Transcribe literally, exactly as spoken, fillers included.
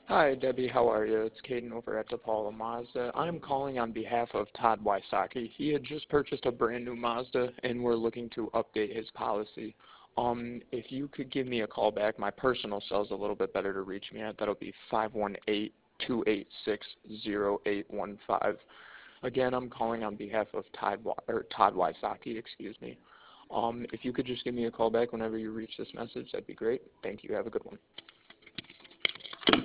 Hi, Debbie. How are you? It's Caden over at DePaula Mazda. I'm calling on behalf of Todd Wysocki. He had just purchased a brand new Mazda, and we're looking to update his policy. Um, if you could give me a call back, my personal cell is a little bit better to reach me at. That'll be five one eight, two eight six, zero eight one five. Again, I'm calling on behalf of Todd, or Todd Wysocki, excuse me. Um, if you could just give me a call back whenever you reach this message, that'd be great. Thank you. Have a good one.